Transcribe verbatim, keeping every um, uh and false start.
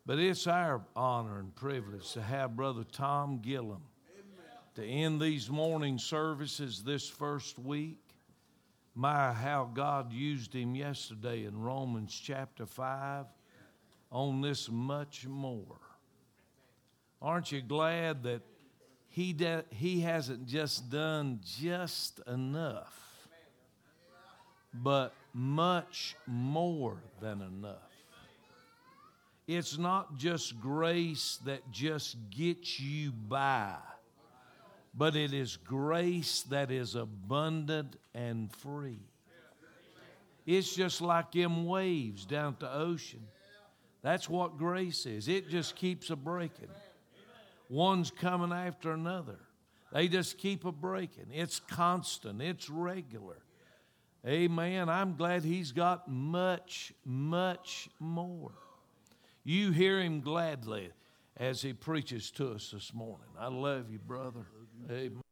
But it's our honor and privilege to have Brother Tom Gillum to end these morning services this first week. My, how God used him yesterday in Romans chapter five on this much more. Aren't you glad that he, de- he hasn't just done just enough, but much more than enough? It's not just grace that just gets you by, but it is grace that is abundant and free. It's just like them waves down at the ocean. That's what grace is. It just keeps a breaking. One's coming after another. They just keep a breaking. It's constant. It's regular. Amen. I'm glad he's got much, much more. You hear him gladly as he preaches to us this morning. I love you, brother. Amen.